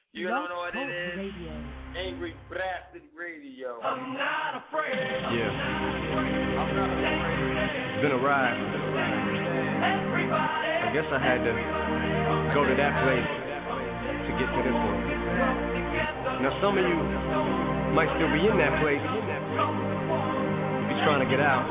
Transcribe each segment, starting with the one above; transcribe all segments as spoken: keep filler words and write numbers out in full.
You don't know what it is? Radio. Angry Bastard Radio. I'm not afraid. Yeah. I'm not afraid. It's been a ride. I guess I had to go to that place to get to this one. Now some of you might still be in that place. If you're trying to get out,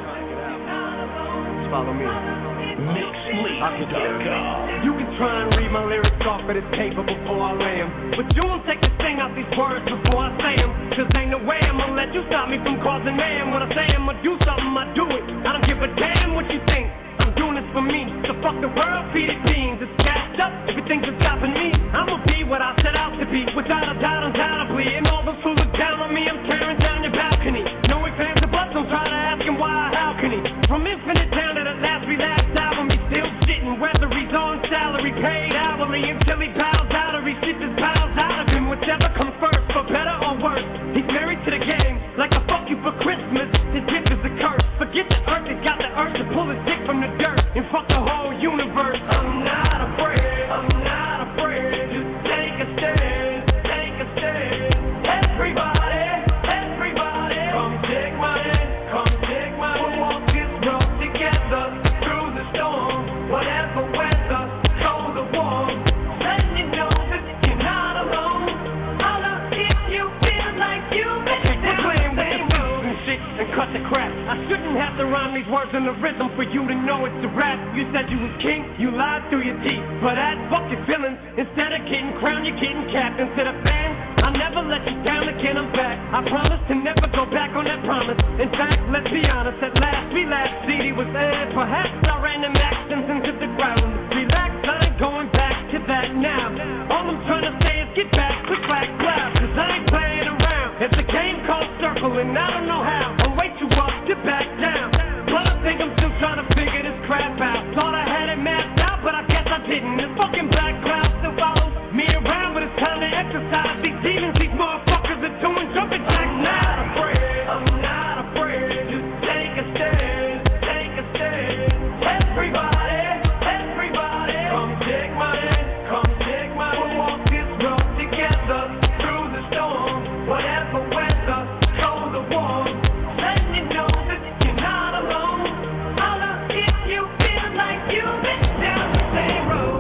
just follow me. Mix League dot com. You can try and read my lyrics off of this paper before I lay 'em, but you won't take the sting out these words before I say 'em. Cause ain't no way I'm gonna let you stop me from causing mayhem. When I say I'm gonna do something, I do it. I don't give a damn what you think. I'm doing this for me. So fuck the world, feed it beans. It's gassed up. Everything's just stopping me. I'ma be what I set out to be, without a doubt, undoubtedly. And all those who look down on me, I'm tearing down your balcony. No ifs, ands, or buts. Don't try to ask him why or how can he. From infinite down to the last relapse album, he's still sitting. Whether he's on salary, paid hourly, until he bows out or he shits his bowels out of him. Whichever comes first, for better or worse. He's married to the game, like a fuck you for Christmas. His gift is a curse. Forget the earth, he's got the urge to pull his dick from the dirt and fuck the whole universe. I'm not afraid, I'm not afraid. Just take a stand, take a stand. Everybody, everybody, come take my hand, come take my hand. We'll walk this road together through the storm, whatever weather, cold or warm. Letting you know that you're not alone. Holla if you feel like you've been down. We're playing with the food and shit and cut the crap. I shouldn't have to rhyme these words in the rhythm for you to know it's a rap. You said you was king, you lied through your teeth. But that fuck your feelings. Instead of getting crowned, you're getting capped. Instead of fans, I'll never let you down again, I'm back. I promise to never go back on that promise. In fact, let's be honest, at last we last C D was aired. Perhaps I ran them accents into the ground. Relax, I ain't going back to that now. All I'm trying to say is get back, click back, clap. Cause I ain't playing around. It's a game called Circle and I don't know how. I'm way too up to back down. But I think I'm still trying to figure this crap out. Thought I had it mapped out, but I guess I didn't. This fucking black cloud still follows me around, but it's time to exercise these demons. These motherfuckers are doing jumping jacks now. I'm not afraid, I'm not afraid. Just take a stand, take a stand. Everybody, everybody, come take my hand, come take my hand. We'll walk this road together through the storm, whatever weather, cold or warm. Letting you know that you're not alone. Holla if you feel like you've been down the same road.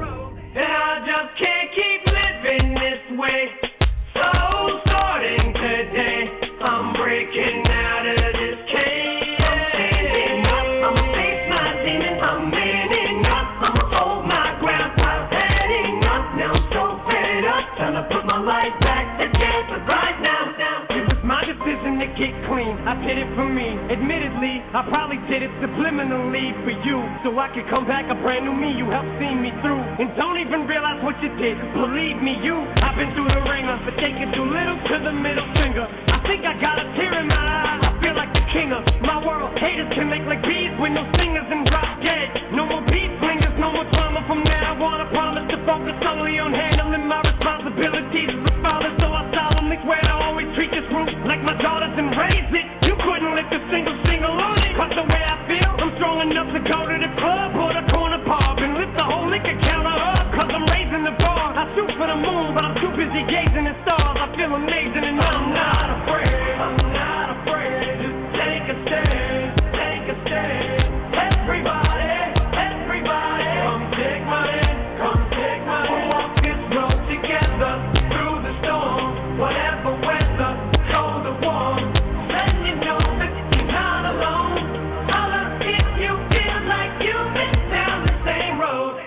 And I just can't keep living this way. So starting today, I'm breaking out of this cage. I'm standing up, I'ma face my demon. I'm manning up, I'ma hold my ground. I'm heading up, now I'm so fed up. Time to put my life back together right now. It was my decision to get clean. I did it for me. Admittedly, I probably did it subliminally for you, so I could come back a brand new me. You helped see me through, and don't even realize what you did. Believe me, you. I've been through the ringer, but taking too little to the middle finger. I think I got a tear in my eye. I feel like the king of my world. Haters can make like bees with no singers and drop dead. No more beat slingers, no more drama from now on. I promise to focus solely on handling my responsibilities as a father, so I solemnly swear to always treat this group like my daughters and raise it. You couldn't lift a single single on it. Cause the way I feel, I'm strong enough to go to the club or the corner pub and lift the whole liquor counter up. Cause I'm raising the bar. I shoot for the moon, but I'm too busy gazing at stars. I feel amazing and I'm not afraid. I'm not afraid. Just take a stand, take a stand. Everybody, everybody, come take my hand, come take my hand. We'll walk this road together through the storm, whatever weather, cold or warm. Letting you know that you're not alone. Holla if you feel like you've been down the same road.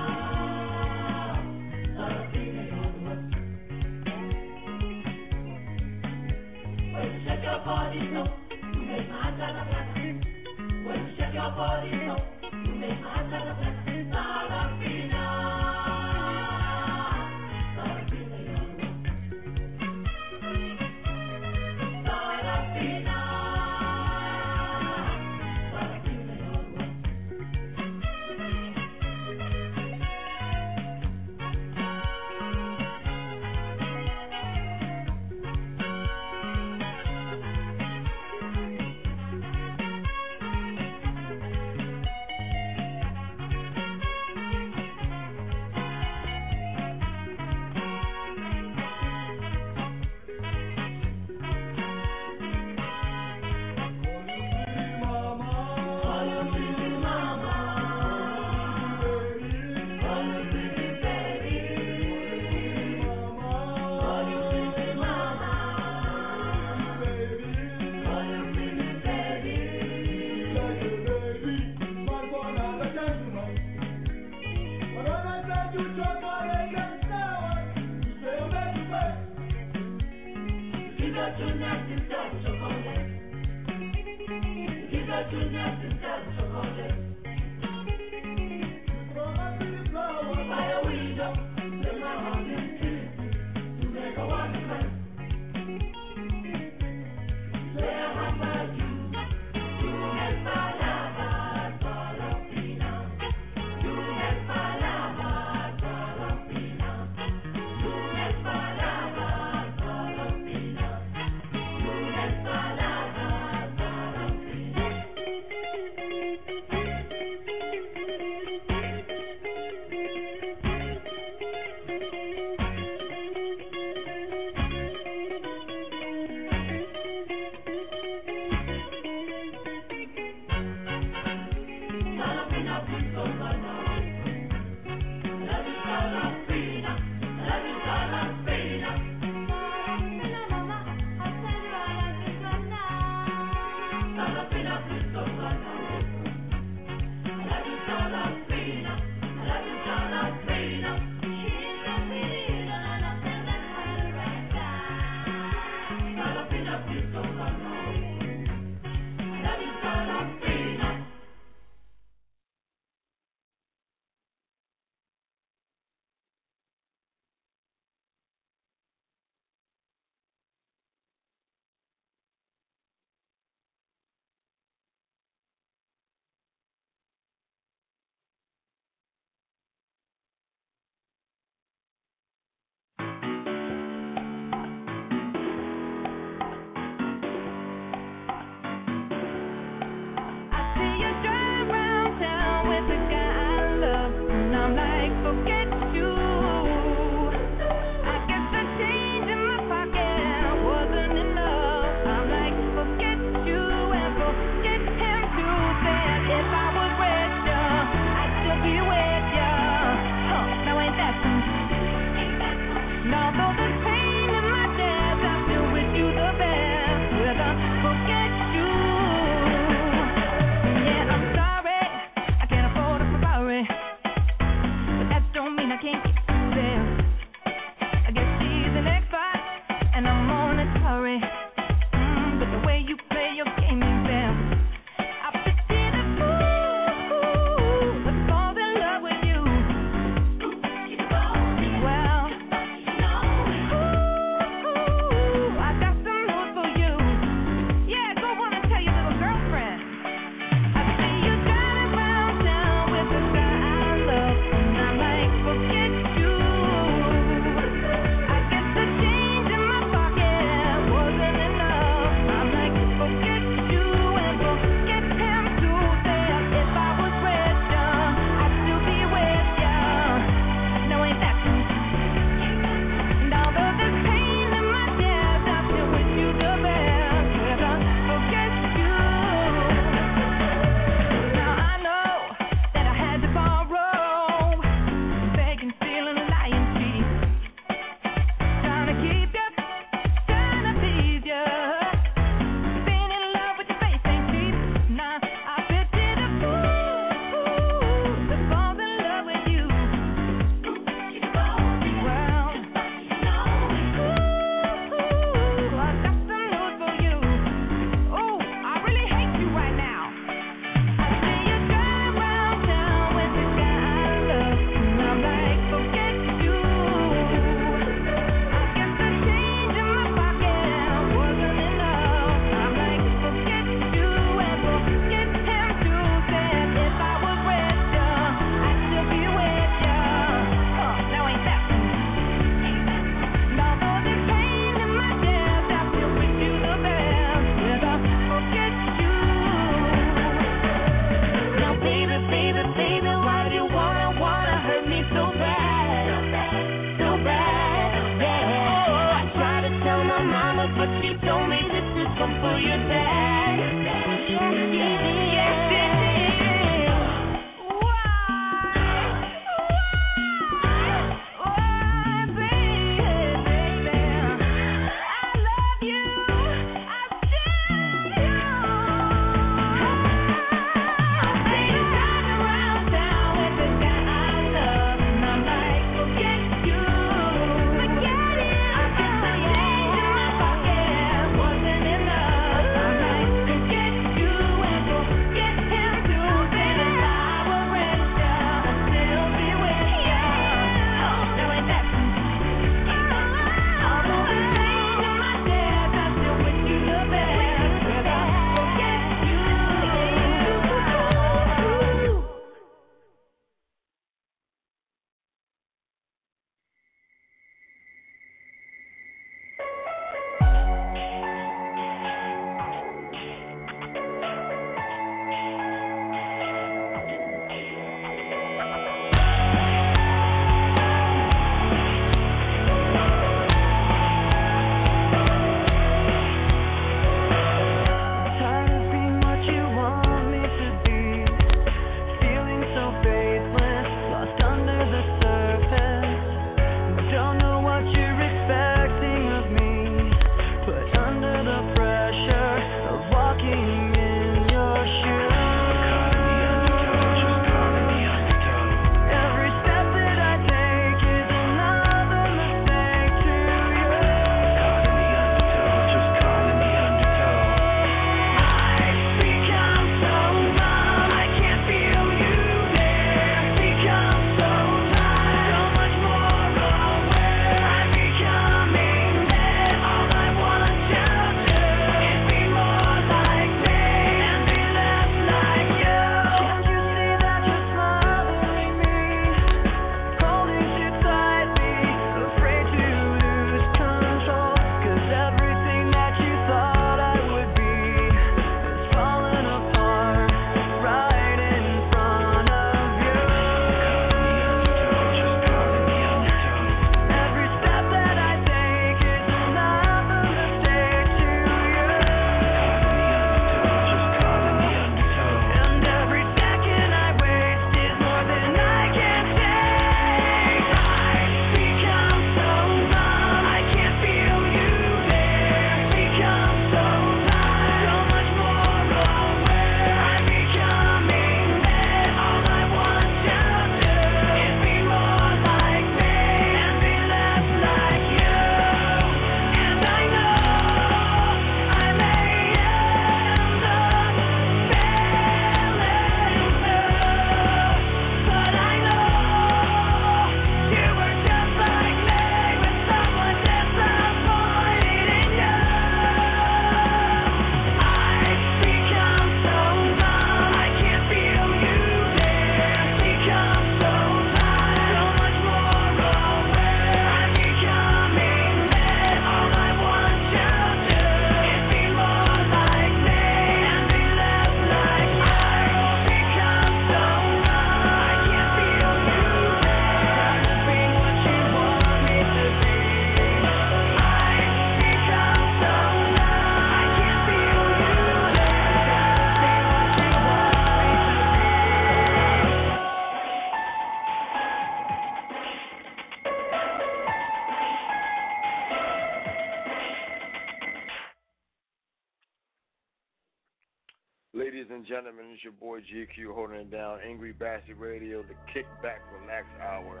Ladies and gentlemen, it's your boy G Q holding it down. Angry Bastard Radio, the kickback relax hour.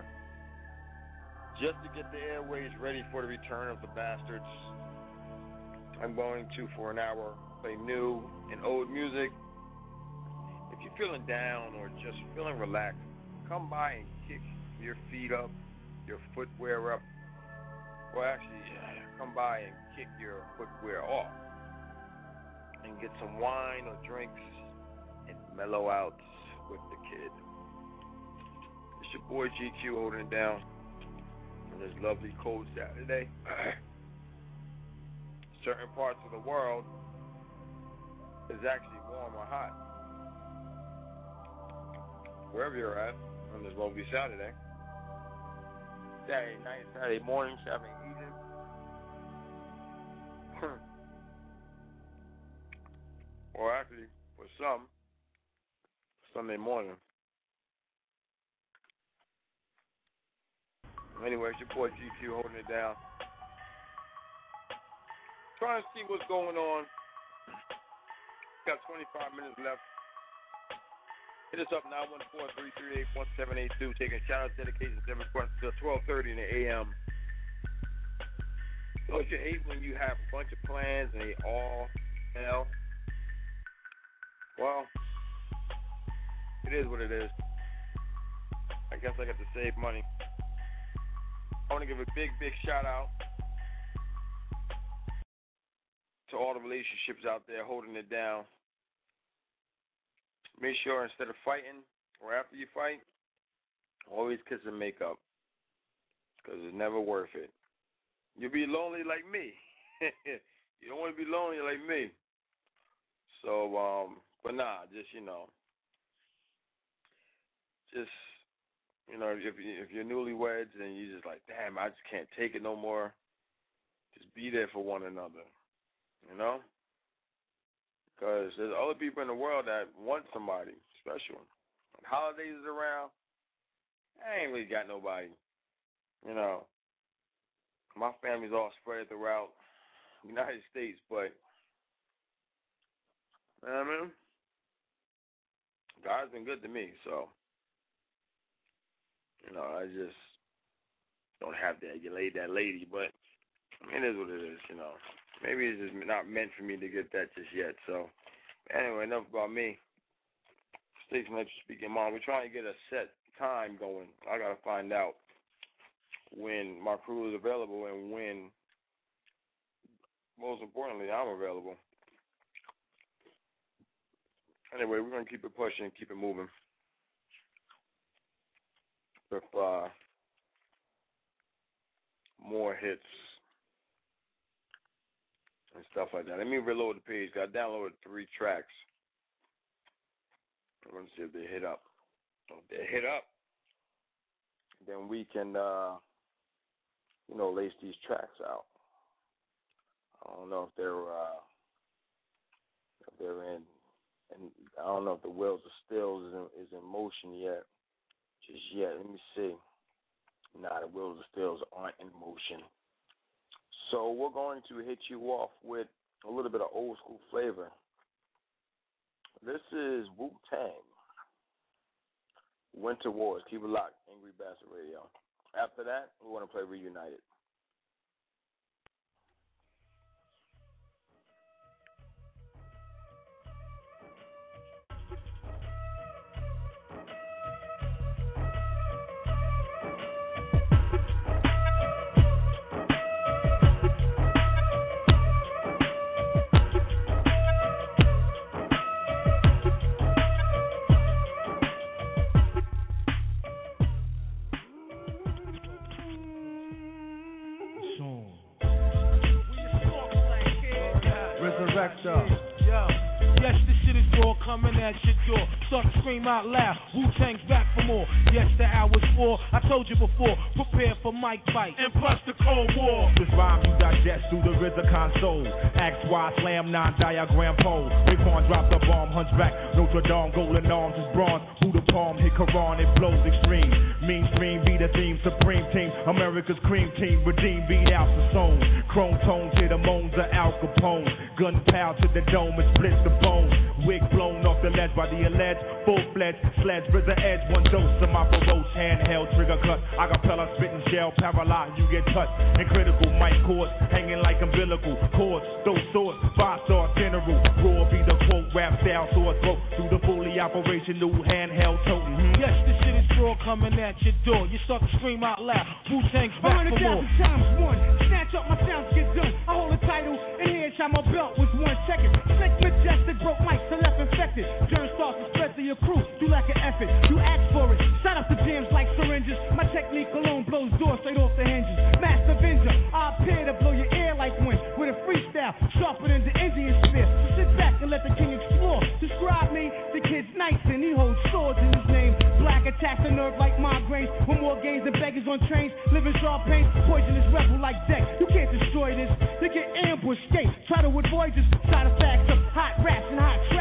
Just to get the airways ready for the return of the bastards, I'm going to, for an hour, play new and old music. If you're feeling down or just feeling relaxed, come by and kick your feet up, your footwear up. Well, actually, come by and kick your footwear off and get some wine or drinks and mellow out with the kid. It's your boy G Q holding it down on this lovely cold Saturday. Certain parts of the world is actually warm or hot. Wherever you're at on this lovely Saturday. Saturday night, Saturday morning, Saturday evening. or actually for some, Sunday morning. Anyway, it's your boy G Q holding it down. Trying to see what's going on. Got twenty-five minutes left. Hit us up nine one four, three three eight, one seven eight two. Taking shout-outs, dedications, and requests until twelve thirty in the A M. Don't you hate when you have a bunch of plans and they all fail? Well, it is what it is. I guess I got to save money. I want to give a big, big shout-out to all the relationships out there holding it down. Make sure instead of fighting or after you fight, always kiss and make up, because it's never worth it. You'll be lonely like me. You don't want to be lonely like me. So, um, but nah, just, you know, just, you know, if, you, if you're newlyweds and you're just like, damn, I just can't take it no more, just be there for one another, you know? Because there's other people in the world that want somebody special. When holidays is around, I ain't really got nobody, you know. My family's all spread throughout the United States, but, you know what I mean? God's been good to me, so, you know, I just don't have that. You laid that lady, but it is what it is, you know. Maybe it's just not meant for me to get that just yet. So, anyway, enough about me. Station Let You Speak Your Mind. We're trying to get a set time going. I got to find out when my crew is available and when, most importantly, I'm available. Anyway, we're going to keep it pushing, keep it moving. With uh, more hits and stuff like that. Let me reload the page. I downloaded three tracks. I'm going to see if they hit up. If they hit up, then we can, uh, you know, lace these tracks out. I don't know if they're, uh, if they're in, and I don't know if the Wheels of Steel is in, is in motion yet. Just yet. Let me see. Nah, the Wheels of Steel aren't in motion. So we're going to hit you off with a little bit of old school flavor. This is Wu-Tang, Winter Wars. Keep it locked, Angry Bastard Radio. After that, we want to play Reunited. Yo, yes, this shit is raw, coming at your door. Start to scream out loud, Wu-Tang's back for more. Yes, the hour's four, I told you before. Prepare for mic fight, and plus the Cold War. This rhyme you digest through the R Z A console. X Y slam, non-diagram pole. Raekwon drop the bomb, hunchback. Notre Dame, golden arms is bronze. Who the palm, hit Quran, it blows extreme. Mainstream, be the theme, supreme team. America's cream team, redeem, beat out the zone. Chrome tones, hit the moans of Al Capone. Gunpowder to the dome and split the bone. Wig blown off the ledge by the alleged full-fledged sleds. R Z A edge, one dose of my ferocious handheld trigger cut. Acapella spitting shell, paralyzed, you get touched. And critical mic cords, hanging like umbilical cords. Those swords, five-star general. Raw be the quote, rap style, sore throat. Through the fully operational handheld toting. Mm-hmm. Yes, this shit is raw, coming at your door. You start to scream out loud, Wu-Tang's back for more. Times one, snatch up my sounds, get done. I hold a title, and here shot my belt was one second. Slick, majestic, broke mics, so left infected. Germ starts to spread to your crew, you lack an effort. You ask for it, shut up the jams like syringes. My technique alone blows doors straight off the hinges. Master Avenger, I appear to blow your ear like wind. With a freestyle, sharper than the Indian spear. So sit back and let the king explore. Describe me, the kid's nice and he holds swords in his name. Black attacks the nerve like migraines. With more gays than beggars on trains. Living sharp pain, poisonous rebel like Deck. You can't destroy this, you get ambushed, skate. Try to avoid this, side effects of hot raps and hot trains.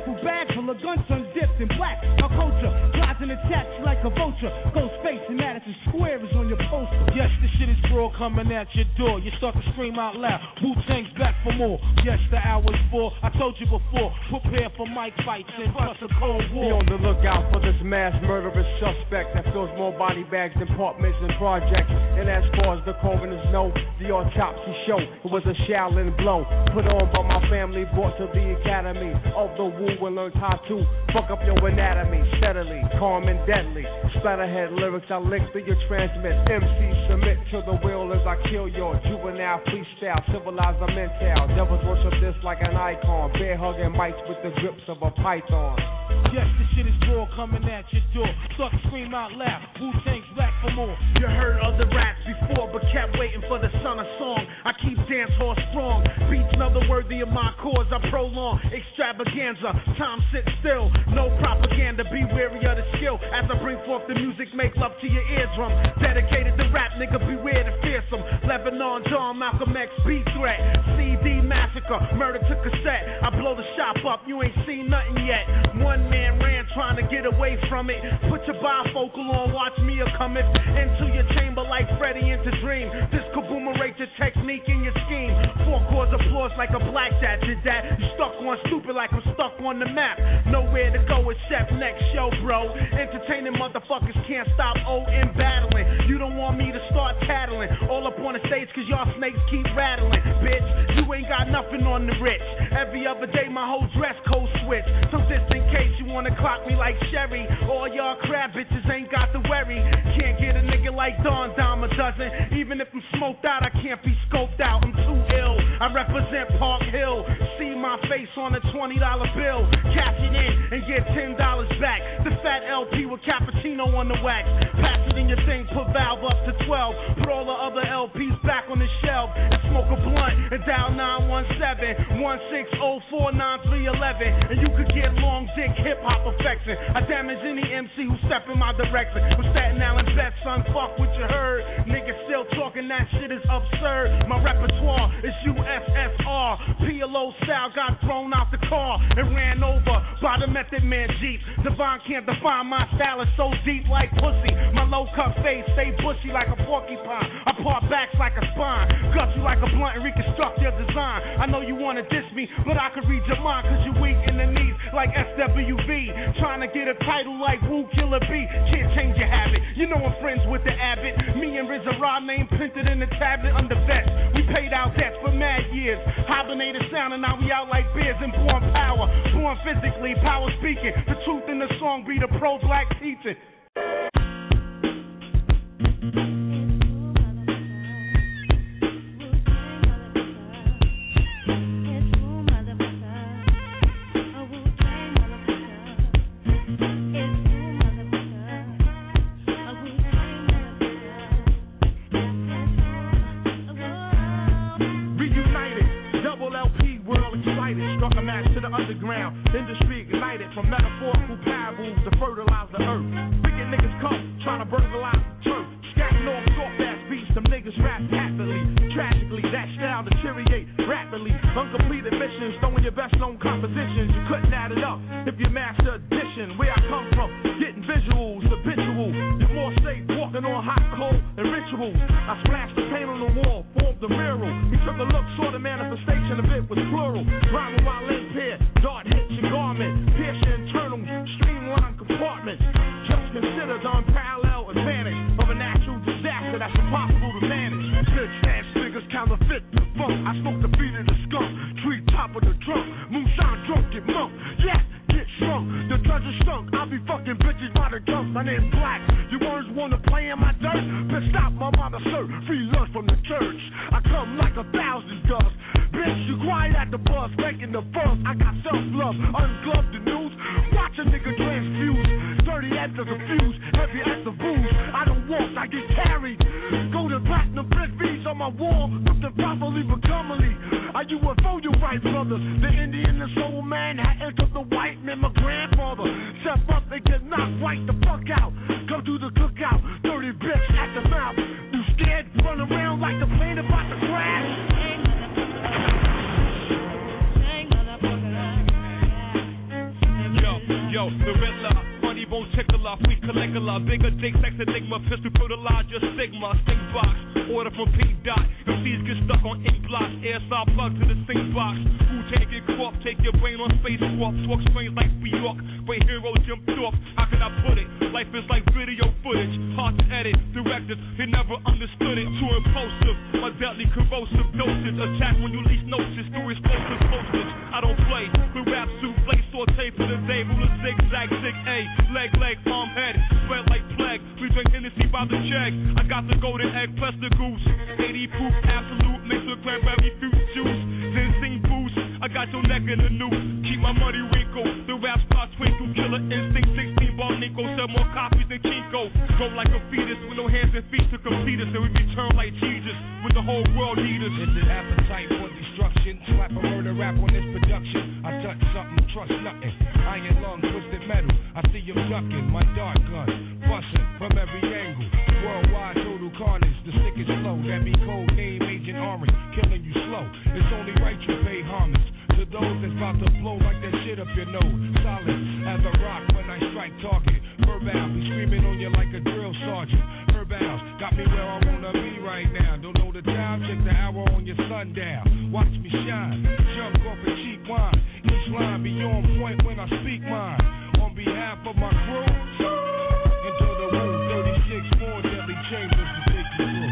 duffel bag full of guns undipped in black. Our culture flies and attached like a vulture. Ghost face and Madison Square is on your poster. Yes, the shit is raw coming at your door. You start to scream out loud. Wu-Tang's back for more. Yes, the hour's full. I told you before. Prepare for mic fights and plus a cold war. Be on the lookout for this mass murderous suspect that fills more body bags than apartments and projects. And as far as the coroners know, the autopsy show it was a Shaolin blow put on by my family, brought to the academy of the Wu and learned how to fuck up your anatomy steadily, calm and deadly. Splatterhead lyrics I lick through your transmit. M C submit to the will as I kill your juvenile freestyle. Civilize the mental. Devils worship this like an icon. Bear hugging mics with the grips of a python. Yes, the shit is raw coming at your door. Start to scream out loud. Wu-Tang's back for more. You heard other raps before, but kept waiting for the son of song. I keep dance hall strong. Beats another worthy of my cause. I prolong extravaganza. Time sit still. No propaganda. Be wary of the skill. As I bring forth the music, make love to your eardrum. Dedicated to rap, nigga, beware the fearsome. Lebanon, John, Malcolm X, B threat. C D massacre, murder to cassette. I blow the shop up, you ain't seen nothing yet. One man ran trying to get away from it. Put your bifocal on, watch me a cometh into your chamber like Freddy into Dream. This kaboomerate your technique and your scheme. Four chords applause like a blackjack did that. You stuck on stupid like I'm stuck on the map. Nowhere to go except next show, bro. Entertaining motherfuckers can't stop O and battling. You don't want me to start tattling. All up on the stage cause y'all snakes keep rattling. Bitch, you ain't got nothing on the rich. Every other day my whole dress code switch. So just in case you wanna clock me like Sherry, all y'all crab bitches ain't got the worry. Can't get a nigga like Don Dime a dozen. Even if I'm smoked out, I can't be scoped out. I'm too ill. I represent Park Hill. See my face on a twenty dollar bill. Cash it in and get ten dollars back. The fat L P with cappuccino on the wax. Pass it in your thing, put valve up to twelve. Put all the other L Ps back on the shelf and smoke a blunt and dial nine one seven, one six zero four, nine three one one. And you could get long dick hip hop affection. I damage any M C who step in my direction. I'm Staten Island best, son, fuck what you heard. Niggas still talking, that shit is absurd. My repertoire is U S S R. P L O style got thrown out the car and ran over by the Method Man Jeep. Divine can't define my style, is so deep like pussy. My low cut face stay bushy like a porcupine. I part backs like a spine, gut you like a blunt and reconstruct your design. I know you wanna diss me, but I can read your mind cause you weak in the knees like S W V. Trying to get a title like Wu Killer B. Can't change your habit, you know I'm friends with the Abbott. Me and Rizza Ra name printed in the tablet under vest. We paid out debts for mad years. Hibernated sound and now we out like bears and born power. Born physically, power speaking. The truth in the song be the pro-black teaching. Underground industry ignited from metaphorical parables to fertilize the earth. Wicked niggas come trying to burglarize the turf. Scatting off soft ass beats, them niggas rap happily. Tragically, that style deteriorate rapidly. Uncompleted missions, throwing your best known compositions. You couldn't add it up if you master addition. Where I come from, getting visuals, habitual. You're more safe walking on hot coal and rituals. I splashed the paint on the wall, formed the mural. We took a look, saw the manifestation of it was plural. Rhyming while in here. Dart hits your garment, pierce your internal, streamline compartments. Just consider the unparalleled advantage of a natural disaster that's impossible to manage. Good ass niggas counterfeit the funk. I smoke the beat of the skunk, tree top of the trunk. Moonshine drunk, get monk, yeah, get shrunk. The judge is stunk, I be fucking bitches by the dump. My name's Black, you words wanna play in my dirt? Pissed out my mama sir, free lunch from the church. I come like a thousand doves. Bitch, you quiet at the bus, making the buzz. I got self-love, ungloved the news. Watch a nigga transfuse. Dirty after the fuse, heavy as the booze. I don't walk, I get carried. Go to platinum brick beads on my wall. Look the properly but commonly. I U F O, you right, brothers. The Indian and soul man had entered the white man, my grandfather. Step up and get knocked right the fuck out. Come to the cookout, dirty bitch at the mouth. You scared, run around like the plane about to crash. particular, free Caligula, bigger dick, sex enigma, pistol fertilize your stigma, stink box, order from P. Dot. M Cs get stuck on ink blocks, air saw plug to the sink box. Who take it crop, take your brain on space swap, talk strange like New York, where heroes jumped off. How can I put it? Life is like video footage, hard to edit. Directors, they never understood it. Too impulsive, my deadly corrosive dosage. Attack when you least notice, through explosive postage. I don't play, with rap souffle, saute for the day, ruler zigzag, zig A, leg, leg, arm, head, spread like plague. We drink Hennessy by the check. I got the golden egg plus the goose. eighty proof, absolute, mixed with cranberry fruit juice. Then sing boost, I got your neck in the noose. Keep my money wrinkled, the rap spot twinkle. Killer instinct, sixteen ball Nico. Sell more copies than Kinko. Go like a fetus with no hands and feet to complete us. And we return like Jesus with the whole world need us. It's an appetite for destruction. Slap a murder rap on this production. I touch something, trust nothing. Iron lung, twisted metal. I see you ducking, my dart gun. Busting from every angle. Worldwide total carnage. The sickest flow. That be code name Agent Orange. Killing you slow. It's only right you pay homage to those that's about to blow like that shit up your nose. Solid as a rock when I strike target. Verbal, be screaming on you like a drill sergeant. Verbals got me where I wanna be right now. Don't know the time, check the hour on your sundown. Watch me shine, jump off a cheap wine. Each line be on point when I speak mine. On behalf of my crew, into the room, thirty-six more deadly chambers to take you through.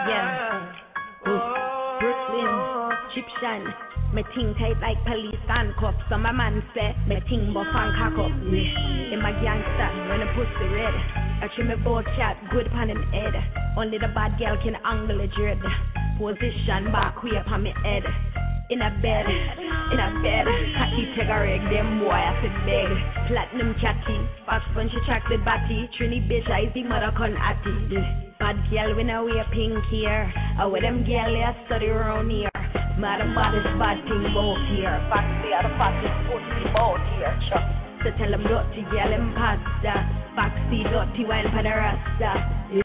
Yeah. Ooh. Brooklyn, Egyptian. Me ting tight like police handcuffs. So my man say, me ting buff and cock up. Yeah. In my gangster, when the pussy red. I trim me both chat, good pan him head. Only the bad girl can angle the dread. Position back way up on me head. In a bed, in a bed. Catty take a reg, them boy I fit beg. Platinum catty, fast punch attracted batty. Trini bitch, I see mother con atty. Bad girl when I wear pink here. I wear them girl I study around here. Madam baddest bad thing both here. Foxy are the fastest pussy both here. Chuck. So tell them dirty girl them pasta. Foxy dirty wine for the rasta.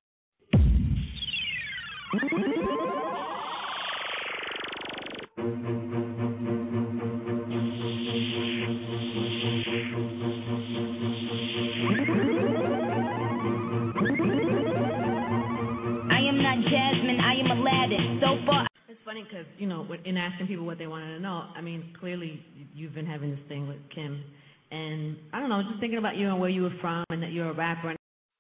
Because, you know, in asking people what they wanted to know, I mean, clearly you've been having this thing with Kim. And, I don't know, just thinking about you and where you were from and that you're a rapper.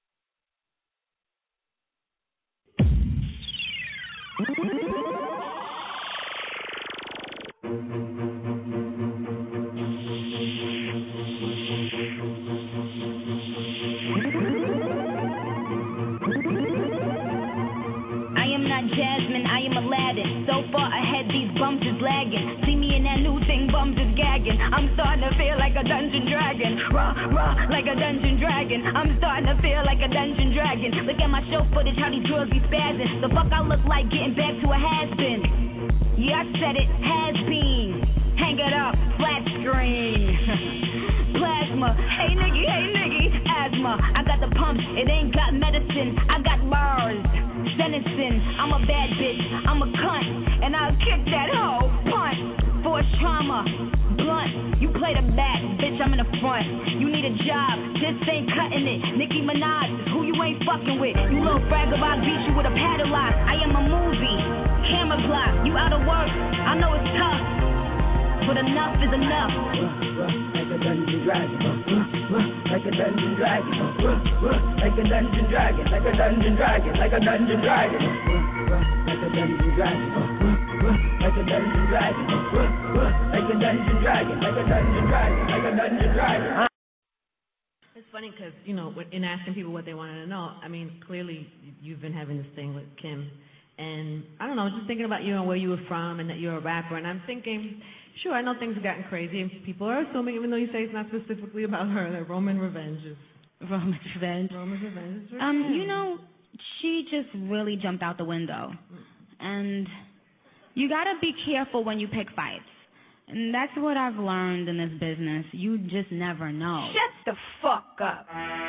I'm starting to feel like a dungeon dragon. Raw, raw, like a dungeon dragon. I'm starting to feel like a dungeon dragon. Look at my show footage, how these girls be spazzing. The fuck I look like getting back to a has-been. Yeah, I said it, has-been. Hang it up, flat screen. Plasma, hey nigga, hey nigga, asthma. I got the pump, it ain't got medicine. I got bars, venison. I'm a bad bitch, I'm a cunt. And I'll kick that hoe, punt. Force trauma. Blunt, you play the back, bitch, I'm in the front. You need a job, this ain't cutting it. Nicki Minaj is who you ain't fucking with. You little bragger, I beat you with a paddle lock. I am a movie, camera block. You out of work, I know it's tough, but enough is enough. Like a dungeon dragon, like a dungeon dragon, like a dungeon dragon, like a dungeon dragon, like a dungeon dragon, like a dungeon dragon. Like a dungeon dragon, like a dungeon dragon, like a dungeon dragon, like a dungeon dragon. It's funny because, you know, in asking people what they wanted to know, I mean, clearly you've been having this thing with Kim. And, I don't know, just thinking about you and where you were from and that you're a rapper. And I'm thinking, sure, I know things have gotten crazy. And people are assuming, even though you say it's not specifically about her, that Roman revenge is... Roman's revenge. Roman's revenge is revenge. Um, you know, she just really jumped out the window. And... you gotta be careful when you pick fights. And that's what I've learned in this business. You just never know. Shut the fuck up.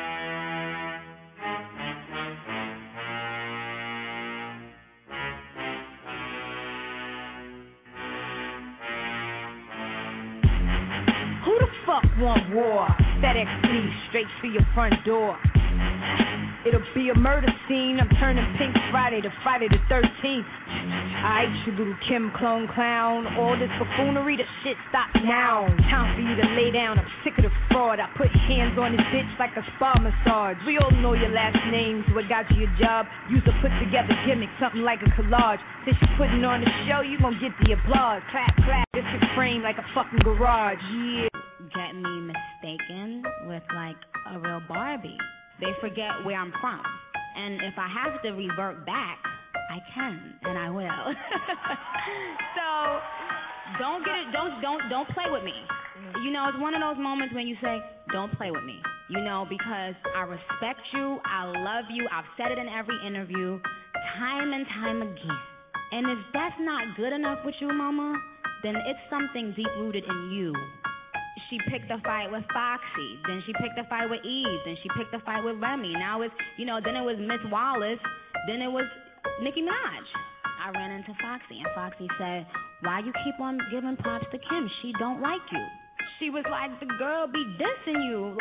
Who the fuck want war? FedEx me straight to your front door. It'll be a murder scene. I'm turning pink Friday to Friday the thirteenth. Alright, you little Kim clone clown. All this buffoonery, the shit stop now. Time for you to lay down. I'm sick of the fraud. I put hands on this bitch like a spa massage. We all know your last names. What got you your job? Use a put together gimmick, something like a collage. Since you putting on the show, you gon' get the applause. Clap, clap. This is framed like a fucking garage. Yeah. Get me mistaken with like a real Barbie. They forget where I'm from. And if I have to revert back, I can and I will. So don't get it don't don't don't play with me. You know, it's one of those moments when you say, don't play with me. You know, because I respect you, I love you, I've said it in every interview, time and time again. And if that's not good enough with you, mama, then it's something deep rooted in you. She picked a fight with Foxy, then she picked a fight with Eve, then she picked a fight with Remy. Now it's, you know, then it was Miss Wallace, then it was Nicki Minaj. I ran into Foxy, and Foxy said, why you keep on giving props to Kim? She don't like you. She was like, the girl be dissing you.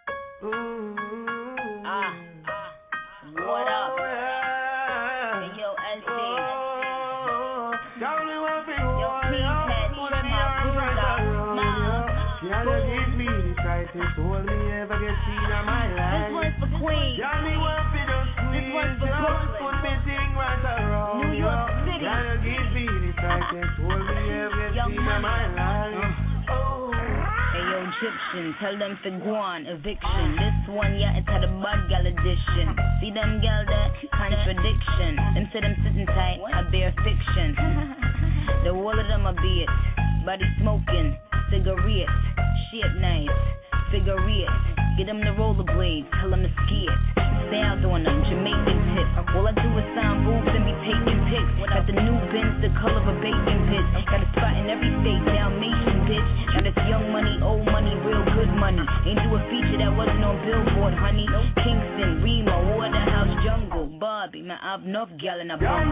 Ah, ah, what up? Hey, yo, S D. Yo, please, head, put my food up, mom. This one's for Queen. This one's for Brooklyn. New Egyptian. Tell them to go on, eviction. This one, yeah, it's had a bad gal edition. See them gal there? Contradiction. Them say them sitting tight, I bear fiction. The whole of them are be it. Body smoking, cigarettes, shit nice, figure it. Get them the rollerblades, tell them to ski it. Stay out on them, Jamaican tip. All I do is sign boobs and be taking pics. Got the new Benz, the color of a bacon pit. Got a spot in every state, Dalmatian bitch. Now that's young money, old money, real good money. Ain't do a feature that wasn't on Billboard, honey. Kingston, Remo, Waterhouse, Jungle, Bobby. Man, I've enough gal in a bungle.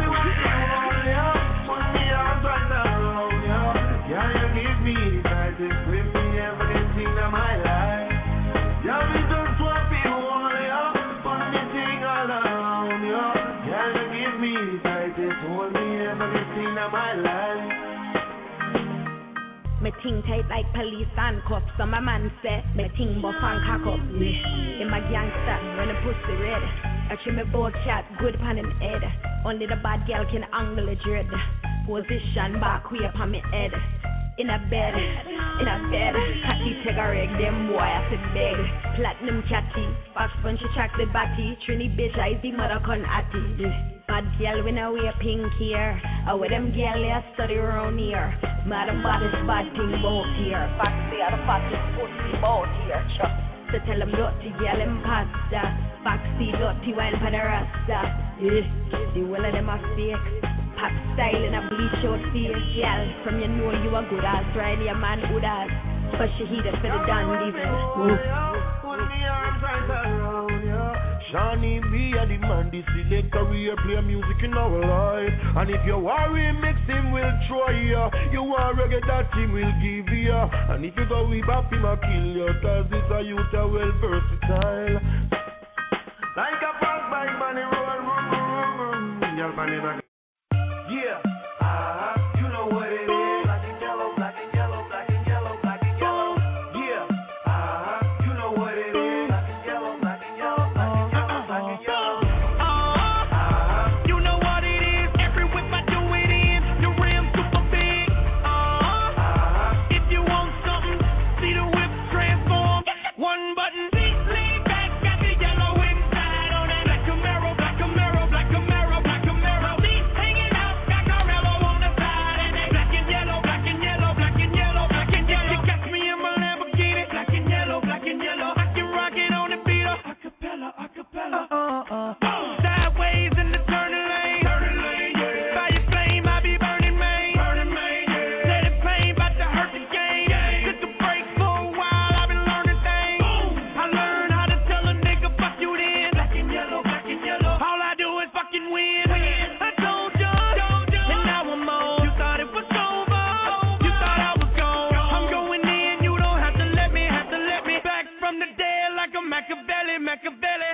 Yeah, you give me the right to give me everything in my life. Yeah, we just want to hold you, funny thing all around you. Yeah, you give me the right to hold me everything in my life. Me ting tight like police handcuffs. So my man say, me ting buff and cock up. In my gangster, when the pussy red. Actually me both shot, good pan him head. Only the bad girl can angle the dread. Position back way upon me head. In a bed, in a bed. Catty take a reg, them boy I fi beg. Platinum chatty, box punch chocolate batty. Trini bitch I see mother con atty. Bad girl when I wear pink here. I wear them girl I study around here. Madam baddest bad thing bout here. Foxy are the fattest pussy bout here. Chuck. So tell them dirty girl them pasta. Foxy dirty wine for the rasta. Yeah, the whole of them are fake. Pop style and a bleach out face, girl. From you know you a good ass, right? Your man good ass. But she heated for the dandies. Put me arms right around you. Johnny B, a the man, this select career, play music in our life. And if you worry, mix him, will try you. You want reggae, that him will give you. And if you go with bop him, I'll kill you. Cause this a youth a well versatile. Like a fast bike, man, it roll, roll, roll, roll. Y'all man in a yeah, uh-huh, you know what it is. Black and yellow, black and yellow, black and yellow, black and yellow. Yeah, uh-huh, you know what it is. Black and yellow, black and yellow, black and yellow, black and yellow. Uh-huh, you know what it is. Every whip I do it in, the rim super big. Uh-huh, if you want something, see the whip transform. One button, lean back, got the yellow inside on that black Camaro, black Camaro, black Camaro, black Camaro. Sideways in the turning lane. Turning lane, yeah. Fire flame, I be burning main. Burning main, yeah. Let it pain, about to hurt the game. game. Took a break for a while, I've been learning things. Boom. I learned how to tell a nigga fuck you then. Black and yellow, black and yellow. All I do is fucking win. win. I told you, told you, and now I'm on. You thought it was over. You thought I was gone. I'm going in, you don't have to let me, have to let me back from the dead like a Machiavelli, Machiavelli.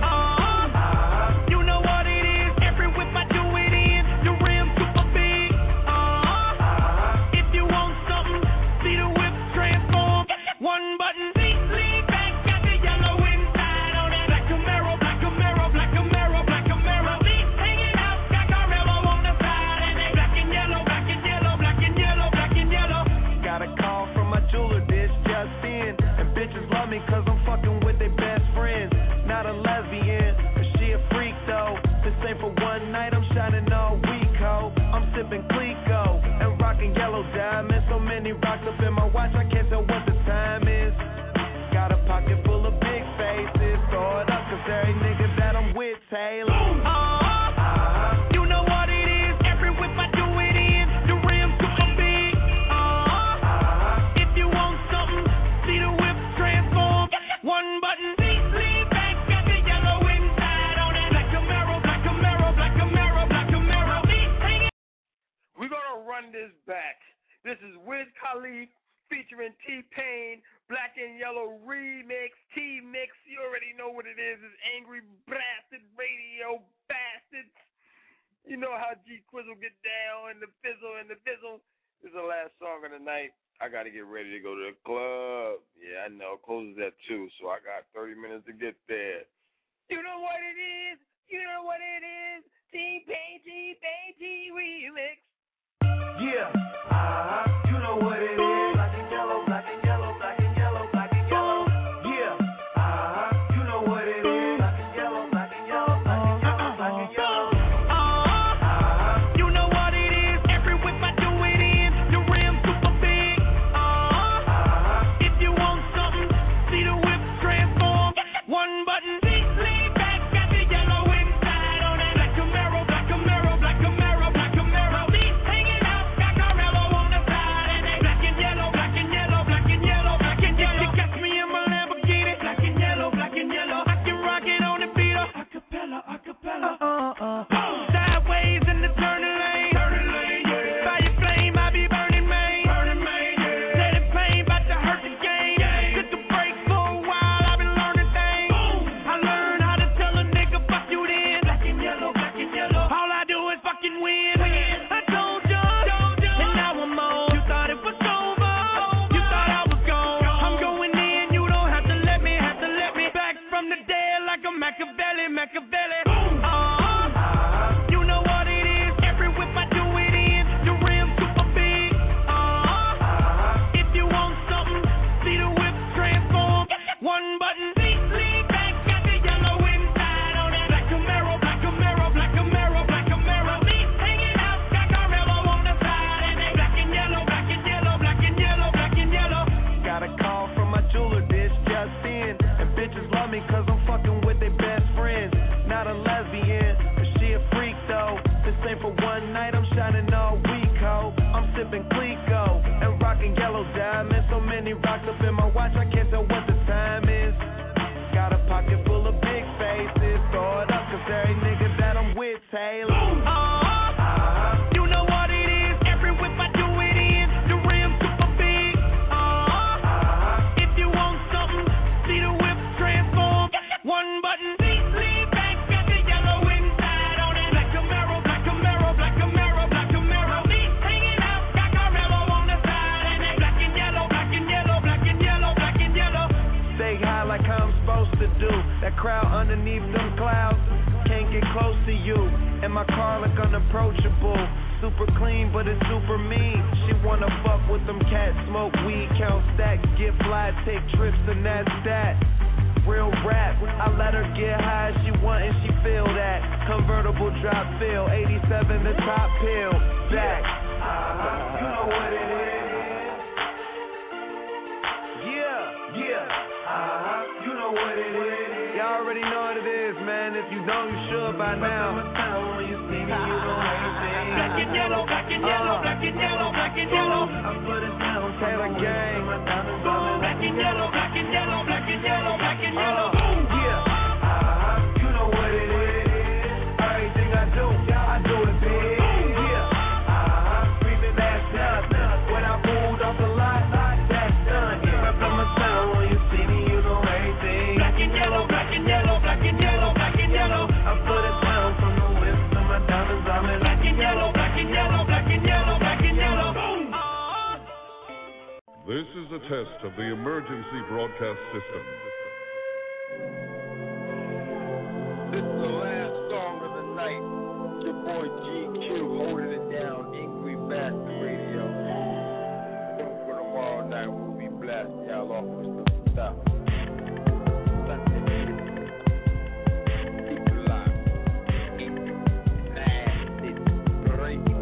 Cause I'm fucking with their best friends. Not a lesbian, but she a freak though. This ain't for one night, I'm shining all week, ho. I'm sipping Clico and rocking yellow diamonds. So many rocks up in my watch, I can't tell what the time is. Got a pocket full of big faces. Throw it up, cause every nigga that I'm with, Taylor. Uh-huh. You know what it is, every whip I do it in. The rim super big. Uh-huh. If you want something, see the whip transform. One button, lean back, got the yellow inside on it. Black Camaro, black Camaro, black Camaro, black Camaro. We're gonna run this back. This is Wiz Khalifa featuring T-Pain, Black and Yellow remix, T-Mix. You already know what it is. It's Angry Blasted Radio Bastards. You know how G Quizzle get down and the fizzle and the fizzle. This is the last song of the night. I got to get ready to go to the club. Yeah, I know. It closes at two, so I got thirty minutes to get there. You know what it is? You know what it is? T-Pain, T-Pain, T-Remix. Yeah, uh-huh. You know what it is. Black and yellow, black and yellow, black and yellow. fucking yellow diamonds. So many rocks up in my watch, I can't tell what the time is. Got a pocket full of big faces. Throw it up, cause every nigga that I'm with, Taylor. Uh-huh. You know what it is. Every whip I do it in. The rim super big. Uh-huh. If you want something, see the whip transform. One button. Lean back, got the yellow inside on it. Black Camaro, black Camaro, black Camaro, black Camaro. Leaves hanging out, got Carmelo on the side. And they black and yellow, black and yellow, black and yellow, black and yellow. Stay high like I'm supposed to do. That crowd underneath them clouds can't get close to you. And my car look unapproachable. Super clean, but it's super mean. She wanna fuck with them cats, smoke weed, count stacks, get fly, take trips, and that's that. Real rap, I let her get high as she want and she feel that. Convertible drop feel, eighty-seven the top pill, back. Uh-huh. You know what it is. Yeah, yeah. Uh-huh. You know what it is. Y'all already know what it is, man. If you don't, you should by now. When you see me, you know everything. Black and yellow, black and yellow, black and yellow, black and yellow. I put it down, Taylor Gang. Black and yellow, black and yellow, black and yellow, black and yellow. Yeah. Uh-huh. You know what it is. Everything I do, I do it big. Yeah. Uh-huh. Screaming that's done. When I moved off the lot, that's done. Yeah. Rep on my sound when you see me, you know everything. Black and yellow, black and yellow, black and yellow, black and yellow. I put it down from the whip to my diamonds. I'm in black and yellow, black and yellow, black and yellow, black and yellow. This is a test of the emergency broadcast system. This is the last song of the night. Your boy G Q holding it down. Ingrid Bastard Radio. For tomorrow night, we'll be blasting y'all off with some stuff. Keep it live. Keep it nasty. Radio.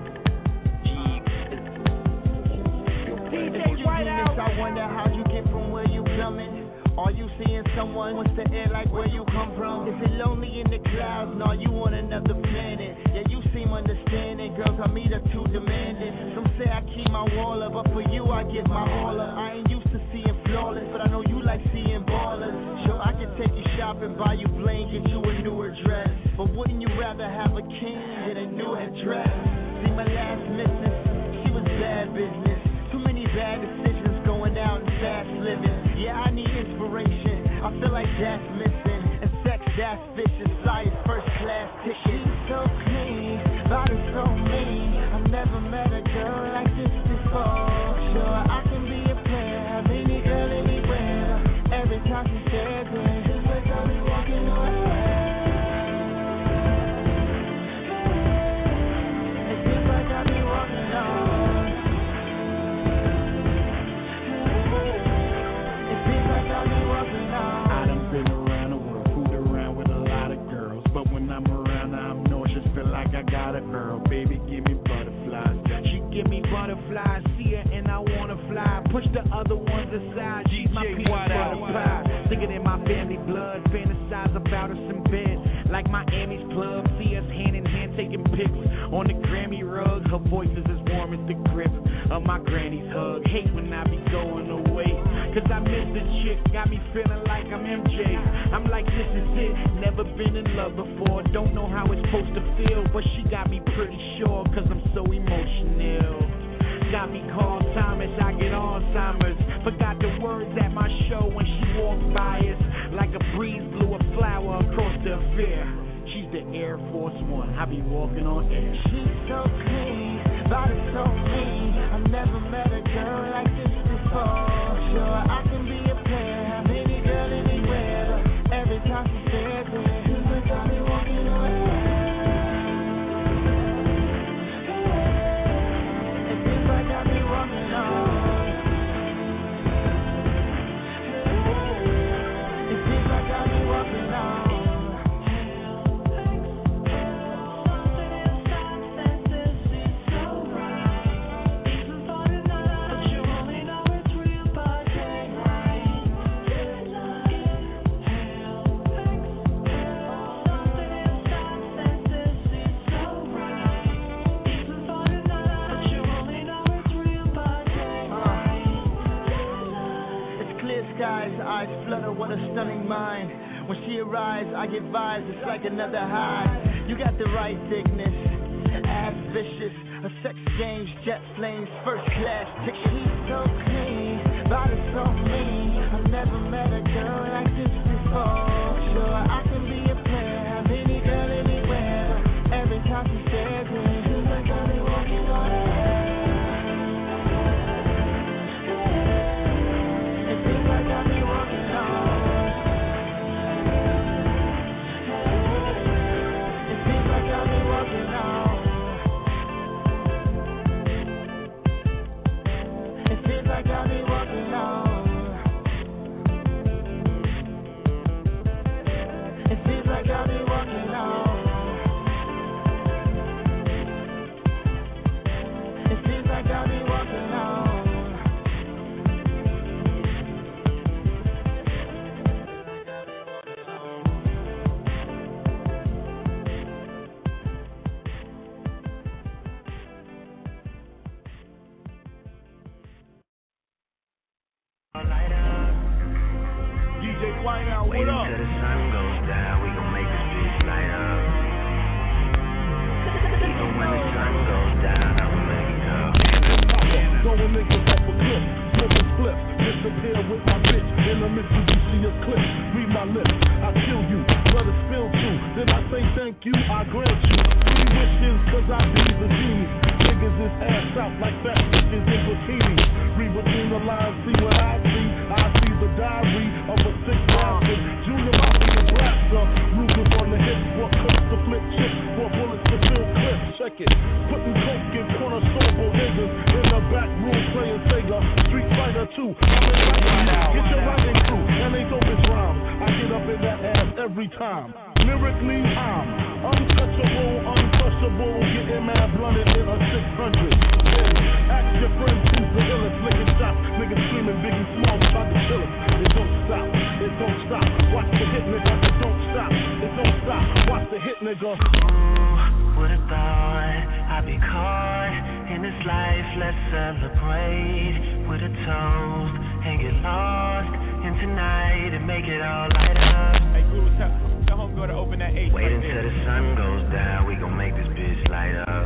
I wonder how you get from where you coming. Are you seeing someone wants to air like where you come from? Is it lonely in the clouds? No, you on another planet. Yeah, you seem understanding. Girls, I meet are too demanding. Some say I keep my wall up, but for you I give my all up. I ain't used to seeing flawless, but I know you like seeing ballers. Sure, I can take you shopping, buy you bling, get you a newer dress. But wouldn't you rather have a king than a new address? See, my last missus, she was bad business. Too many bad decisions going out and fast living. Yeah, I need inspiration. I feel like that's missing. And sex, that's vicious. Fly is first class ticket. She's so clean, body so mean. I've never met a girl like this before. Sure, I can be a player, have any girl anywhere. Every time she says it, just like I'll be walking away. It seems like I'll be walking on. I done been around the world, fooled around with a lot of girls. But when I'm around, I'm nauseous, feel like I got a girl. Baby, give me butterflies. She give me butterflies, see her and I wanna fly. Push the other ones aside, she's my peanut butter pie. Stick it in my family blood, fantasize about us in bed. Like Miami's club, see us hand in hand taking pics. On the Grammy rug, her voice is as warm as the grip of my granny's hug. Hate when I be going away, cause I miss the chick, got me feeling like I'm M J. I'm like, this is it, never been in love before. Don't know how it's supposed to feel, but she got me pretty sure, cause I'm so emotional. Got me called Thomas, I get Alzheimer's. Forgot the words at my show when she walked by us. Like a breeze blew a flower across the affair. She's the Air Force One, I be walking on air. She's so clean, body so mean. I've never met a girl like this before. Sure, I can be a player, have any girl anywhere. But every time she says it, seems like I'll be walking away. It seems like I'll be walking on. It seems like I'll be walking on. stunning mind. When she arrives, I get vibes, it's like another high. You got the right thickness, ass vicious, a sex games, jet flames, first class ticket. She's so clean, body so mean. I've never met a girl like this before. Sure, I can be a player, have any girl anywhere. Every time she says it, feels like I'll be walking on air. It feels like I'll be walking on. It feels like I'll be walking on. It feels like I'll be walking on. It feels like I'll be walking on. It feels like I'll be walking on. D J Whiteout, what up? Till the sun goes down, we gon' make this bitch light up. Even when the sun goes down, I'ma make it go. Throwing niggas off a cliff, smoking spliff, disappear with my bitch in the Mitsubishi clip. Read my lips, I kill you, let it spill too. Then I say thank you, I grant you three wishes, cause I be the genie. Niggas is ass out like fat bitches in bikinis. Read between the lines, see what I see. I see the diary of a sick bastard. Junior Mafia blaster, Rufus on the hip, what clips to flip chips, what bullets to fill clips. Check it, putting coke in corner store niggas in the back room playing Sega. Street Fighter two, I'm in right now. Get your writing crew, and they dope as rhymes. I get up in that ass every time. Lyrically, I'm untouchable, untouchable, getting mad blunted in a six hundred. Yeah, ask your friend who's the illest, licking shots, niggas screaming Biggie Smalls about to kill us. It don't stop, it don't stop. Watch the hit, nigga. It don't stop, it don't stop. Watch the hit, nigga. Who would've thought I'd be caught in this life? Let's celebrate with a toast and get lost in tonight and make it all light up. Hey, Guru, tell, tell homegirl to open that H. Wait right until there. The sun goes down, we gon' make this bitch light up.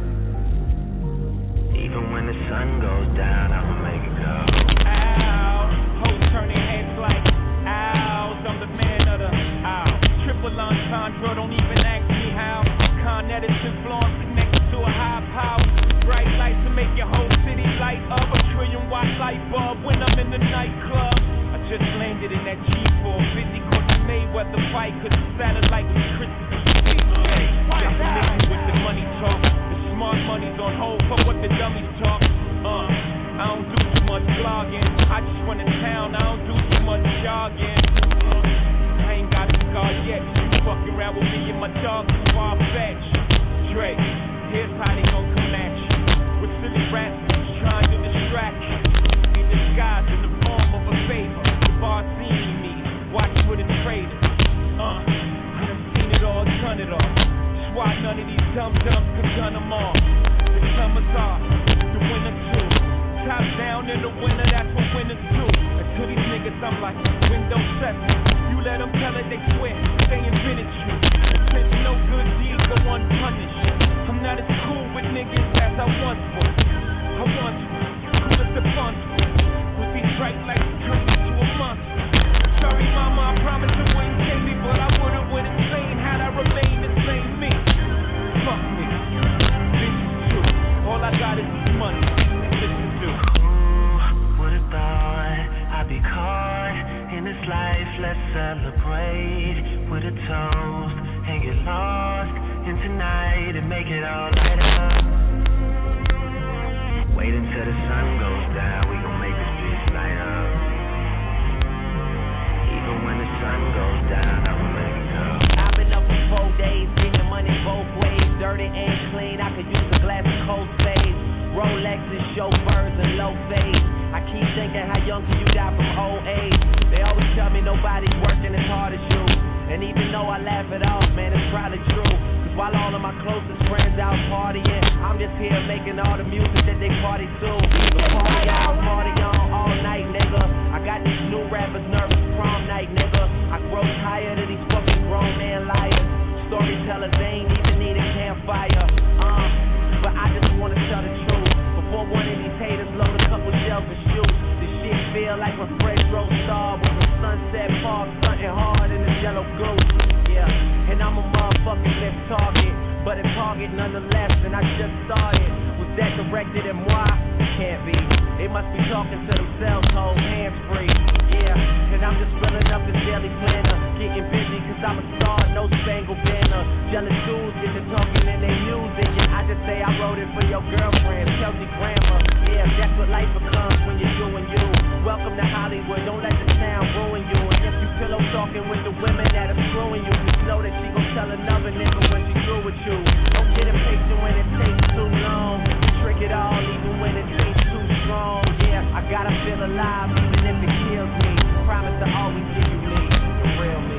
Even when the sun goes down, I'ma make it go. Ow, hoes turning heads like owls. I'm the man of the owl. Triple entendre, don't even ask me how. Con Edison Florence connected to a high power. Bright lights to make your whole city light up. A trillion watt light bulb when I'm in the nightclub. I just landed in that G four fifty, caught the Mayweather fight, cause the satellite was Christmas. Hey, got the niggas with the money talk. The smart money's on hold, fuck what the dummies talk. Uh, I don't do too much blogging. I just run in town, I don't do too much jogging. Uh, I ain't got a scar yet. You fucking around with me and my dog is far-fetched. Dre, here's how they gon' come at you. With silly rats trying to distract you. In disguise in the form of a favor. The bar seeing me, watch for the traitors. Uh, I done seen it all, done it all. That's why none of these dum-dums can gun them all. The summer's off, the winter too. Top down in the winter, that's what winners do. And to these niggas, I'm like, window seven. You let them tell it, they swear, they invented you. Since no good deeds go unpunished. I'm not as cool with niggas as I once was. I once was cool as the fun was. With these bright lights turning into a monster. Sorry, mama, I promised I wouldn't take me, but I would've went insane had I remained the same me. Fuck me. This is true. All I got is this money. Listen to. Who would've thought I'd be caught in this life? Let's celebrate with a toast and get lost in tonight and make it all light up. Wait until the sun goes down, we gon' make this bitch light up. Even when the sun goes down, I'ma make it go. I've been up for four days, getting money both ways, dirty and clean. I could use a glass of cold spade. Rolexes, chauffeurs, and low fade. I keep thinking how young can you die from old age? They always tell me nobody's working as hard as you. And even though I laugh it off, man, it's probably true. Cause while all of my closest friends out partying, I'm just here making all the music that they party to. The party out, party on all night, nigga. I got these new rappers nervous prom night, nigga. a lesson. I just started. Was that directed at moi? Can't be. They must be talking to themselves, hold hands free. Yeah, and I'm just filling up this daily planner. Getting busy cause I'm a star, no spangled banner. Jealous dudes get to talking and they music. And I just say I wrote it for your girlfriend, Kelsey Grammer. Yeah, that's what life becomes when you're doing you. Welcome to Hollywood, don't let the sound ruin you. And if you pillow talking with the women that are screwing you, just know that she gon' tell another nigga when she through with you. Don't get impatient when it takes too long. Trick it all even when it seems too strong. Yeah, I gotta feel alive even if it kills me. Promise to always give you me, the real me.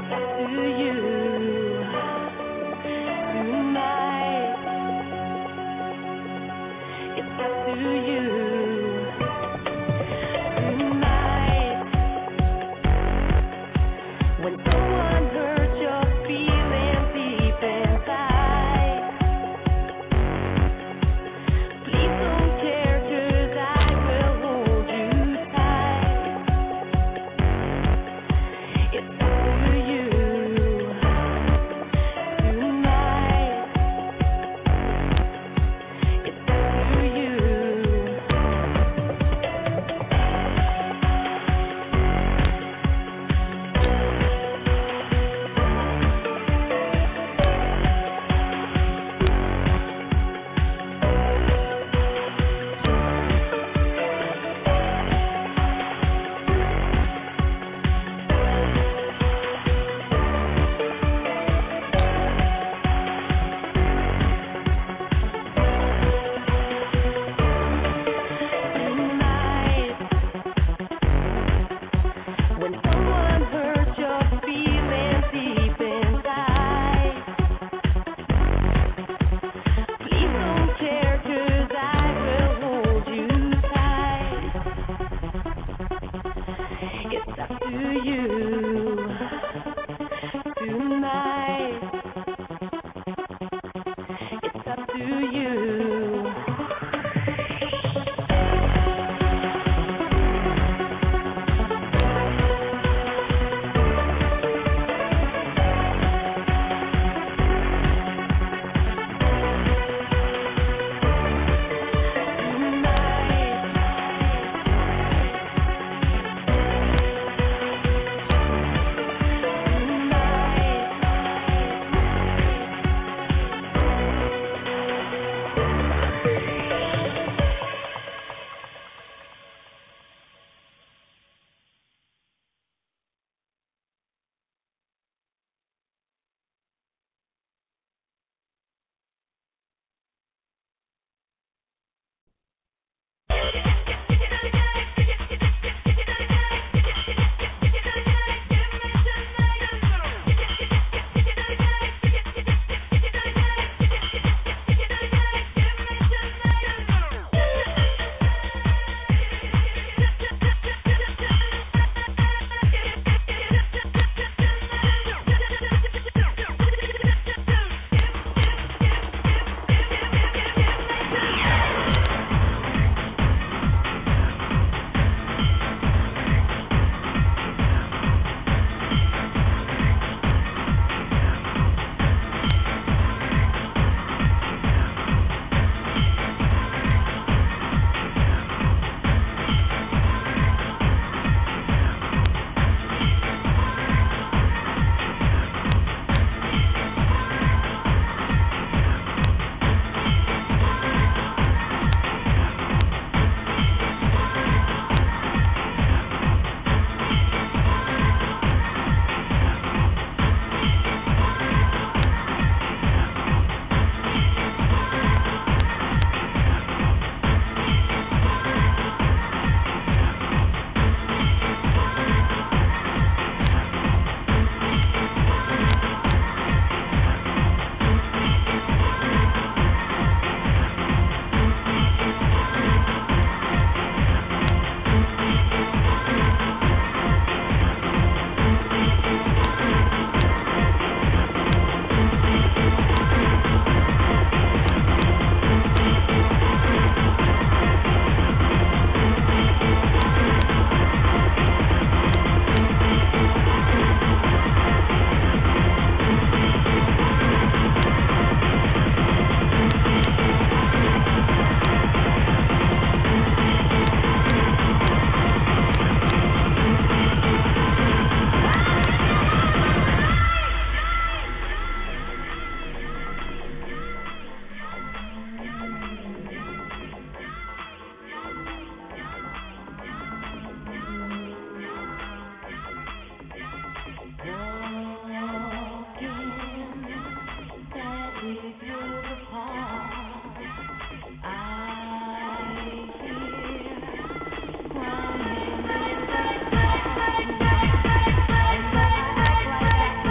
Like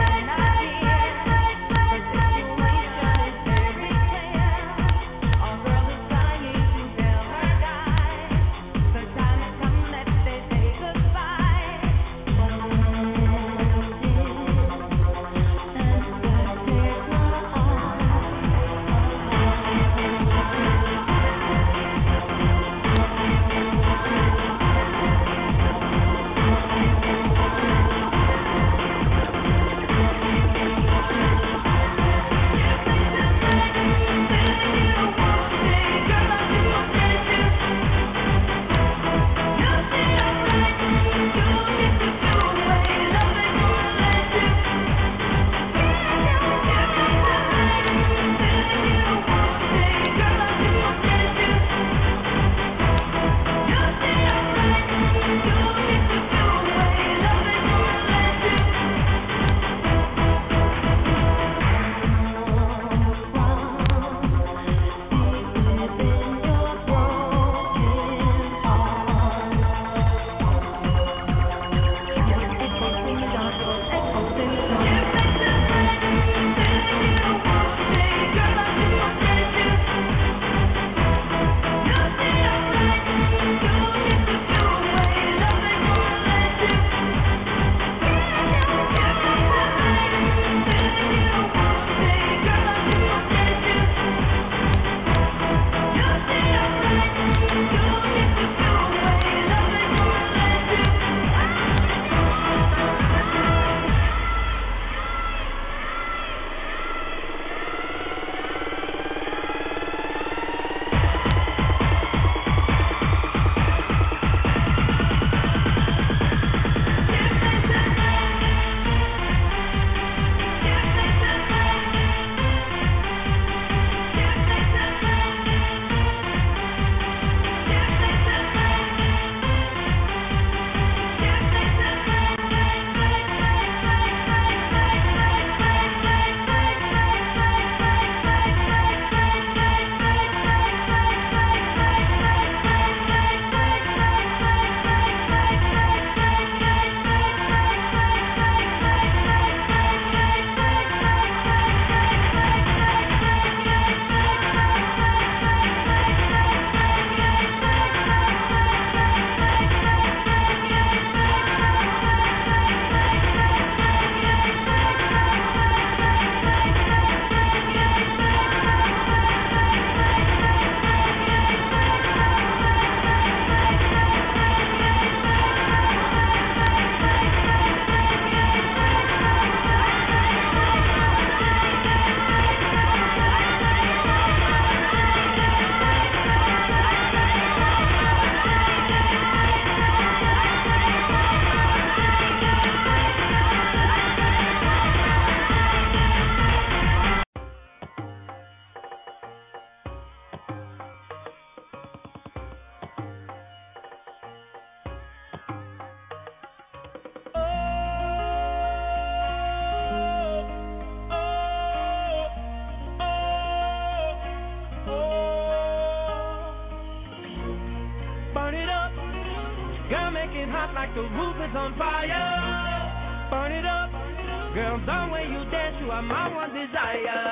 hot like the roof is on fire. Burn it up, girl, the way you dance, you are my one desire.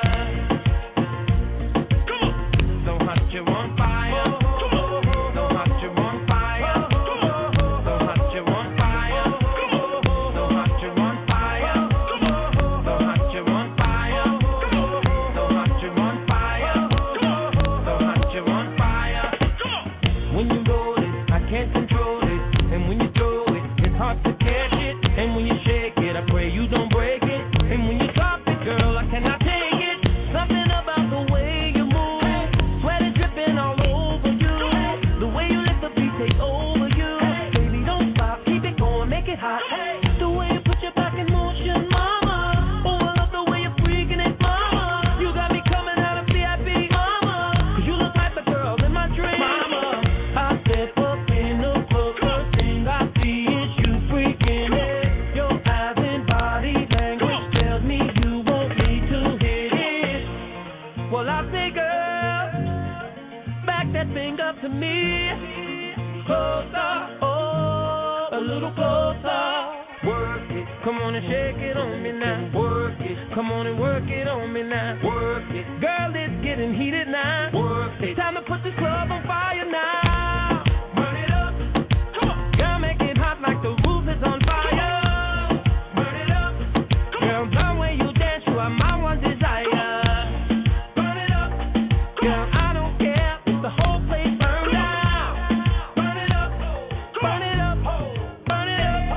Come on. So hot you're on fire. So hot you're on fire. So hot you're on fire. So hot you're on fire. So hot you're on fire. So hot you're on fire. So hot you're on fire. When you roll it, I can't control it. And when you throw it, it's hard to catch it. And when you shake it, I pray you don't break it. And when you drop it, girl, I cannot take it. Something about the way you move, sweat is dripping all over you. The way you let the beat take over you. Baby, don't stop, keep it going, make it hot. The way you put your back in motion, mama. Oh, I love the way you're freaking it, mama. You got me coming out of V I P, mama. Cause you the type of girl in my dream, mama. I step up in the club, first thing I see is you freaking it. Your eyes and body language tells me you want me to hit it. Well, I say, girl, back that thing up to me. Closer, oh, a little closer. Work it, come on and shake it on me now. Work it, come on and work it on me now. Work it, girl, it's getting heated now. Work it, time to put this club on fire now. Burn it up, come on, girl, make it hot like the roof is on fire. Burn it up, girl, the way you dance, you are my one desire. Burn it up, girl, I don't care if the whole place burns down. Burn it up, burn it up, burn it up.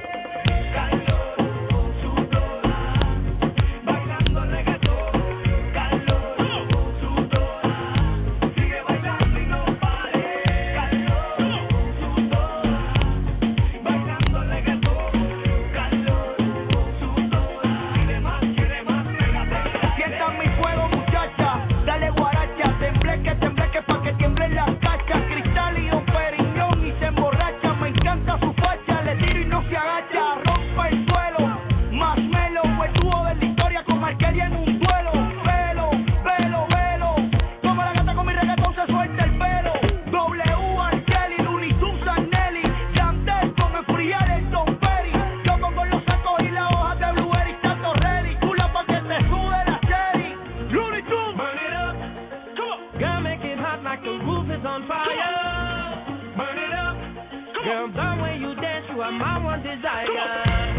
Bailando reggaetón, calor, sudor, sigue bailando y no pares. Calor, sudor, bailando reggaetón, calor, sudor, quiere más, quiere más, pégate. Sientan mi fuego, muchacha, dale guaracha, tembleque, tembleque pa' que tiemblen las cachas, cristal y un periñón y se emborracha, me encanta su facha, le tiro y no se agacha, rompe el suelo, más melo, fue dúo de la historia con Marquelia en un duelo, velo, velo, velo, como la gata con mi reggaetón se suelta el pelo, W, Arkelly, Looney Tunes, Nelly, Yandel con el friar el Don Perry, yo pongo los sacos y las hojas de Blueberry, tanto ready, cula pa' que te sube la cherry, Looney Tunes, Burn it up, come on, girl, make it hot like the roof is on fire. Burn it up, girl, the way you dance, you are my one desire.